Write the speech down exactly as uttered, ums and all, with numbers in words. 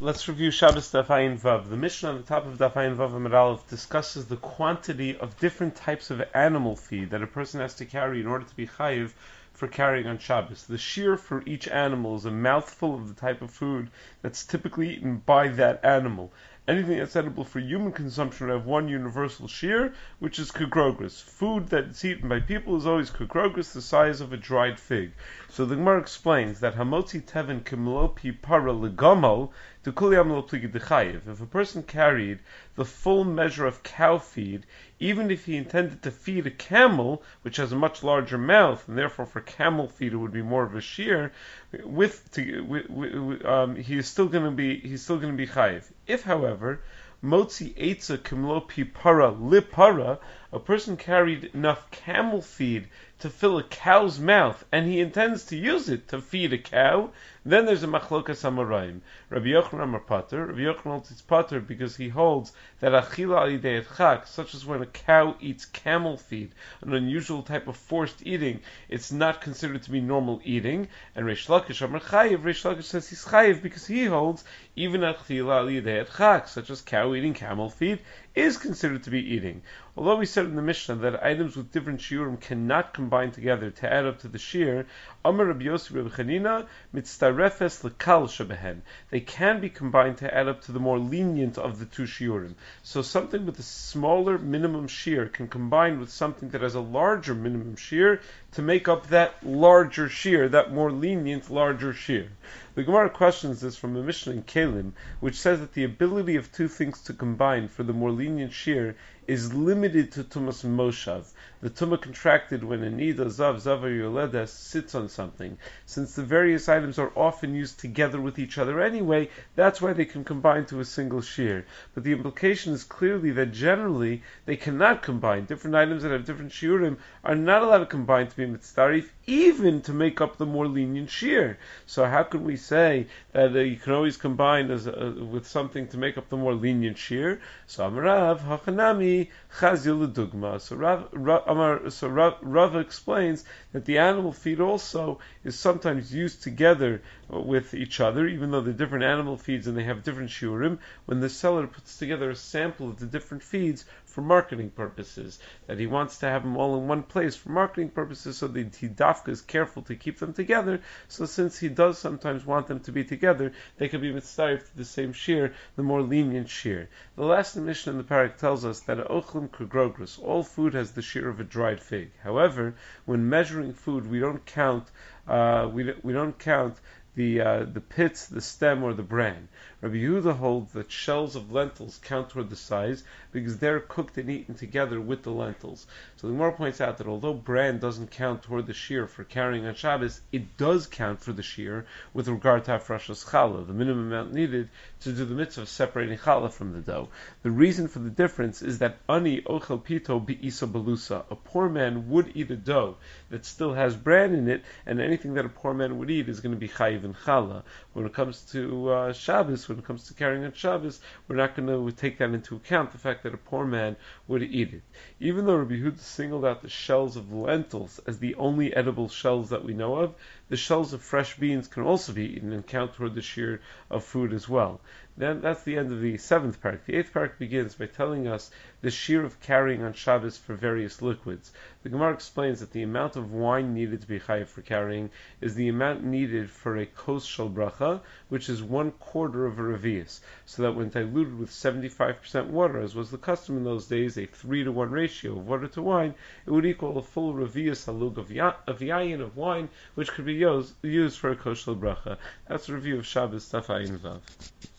Let's review Shabbos Daf Ayin Vav. The Mishnah on the top of Daf Ayin Vav Amud Aleph discusses the quantity of different types of animal feed that a person has to carry in order to be chayiv for carrying on Shabbos. The shear for each animal is a mouthful of the type of food that's typically eaten by that animal. Anything that's edible for human consumption would have one universal shear, which is kugrogris. Food that's eaten by people is always kugrogris, the size of a dried fig. So the Gemara explains that hamotzi tevin kimlopi para legamol to kuliam lo pligi dechayiv. If a person carried the full measure of cow feed, even if he intended to feed a camel, which has a much larger mouth, and therefore for camel feed it would be more of a shear, with, to, with, with um, he is still going to be he's still going to be chayiv. If, however, motzi eitza kimlo pipara lipara, a person carried enough camel feed to fill a cow's mouth, and he intends to use it to feed a cow, then there's a machlokas amarayim. Rabbi Yochanan Amar Pater. Rabbi Yochanan holds it's Pater because he holds that achila al yidei etchak, such as when a cow eats camel feed, an unusual type of forced eating, it's not considered to be normal eating. And Reish Lakish Amar Chayiv. Reish Lakish says he's chayiv because he holds even achila al yidei etchak, such as cow eating camel feed, is considered to be eating. Although we said in the Mishnah that items with different shiurim cannot combine together to add up to the shear, Amar Rabbi Yossi Rabbi Chanina mitztarefes lekal shebehen. They can be combined to add up to the more lenient of the two shiurim. So something with a smaller minimum shear can combine with something that has a larger minimum shear to make up that larger shear, that more lenient larger shear. The Gemara questions this from a Mishnah in Kelim, which says that the ability of two things to combine for the more lenient shear is limited to Tumas Moshav. The Tumah contracted when a Nida, Zav, Zavar Yoledes sits on something. Since the various items are often used together with each other anyway, that's why they can combine to a single shear. But the implication is clearly that generally they cannot combine. Different items that have different shiurim are not allowed to combine to be mitzdarif, even to make up the more lenient shear. So how can we say that uh, you can always combine as uh, with something to make up the more lenient shear? So Amarav, Hachanami, Chazil Dugma. So Rav, Rav, Amar, so Rav, Rav explains that the animal feed also is sometimes used together with each other, even though they're different animal feeds and they have different shiurim, when the seller puts together a sample of the different feeds for marketing purposes, that he wants to have them all in one place for marketing purposes, so that he dafka is careful to keep them together. So since he does sometimes want them to be together, they can be mitzvah to the same shear, the more lenient shear. The last Mishnah in the parak tells us that ochlim kugrogros, all food has the shear of a dried fig. However, when measuring food, we don't count uh, we we don't count the uh, the pits, the stem, or the bran. Rabbi Yehuda holds that shells of lentils count toward the size because they're cooked and eaten together with the lentils. So the Gemara points out that although bran doesn't count toward the shear for carrying on Shabbos, it does count for the shear with regard to hafrashas challah, the minimum amount needed to do the mitzvah of separating challah from the dough. The reason for the difference is that ani ochel pito bi'isa belusa. A poor man would eat a dough that still has bran in it, and anything that a poor man would eat is going to be chayiv in challah. When it comes to uh, Shabbos, when it comes to carrying on Shabbos, we're not going to take that into account, the fact that a poor man would eat it. Even though Rabbi Yehuda singled out the shells of lentils as the only edible shells that we know of, the shells of fresh beans can also be eaten and count toward the shear of food as well. Then that's the end of the seventh parak. The eighth parak begins by telling us the shear of carrying on Shabbos for various liquids. The Gemara explains that the amount of wine needed to be chayiv for carrying is the amount needed for a kos shel bracha, which is one quarter of a revius. So that when diluted with seventy-five percent water, as was the custom in those days, a three to one ratio of water to wine, it would equal a full revius halug of, ya- of yayin, of wine, which could be used, used for a kos shel bracha. That's a review of Shabbos Daf Ayin Vav.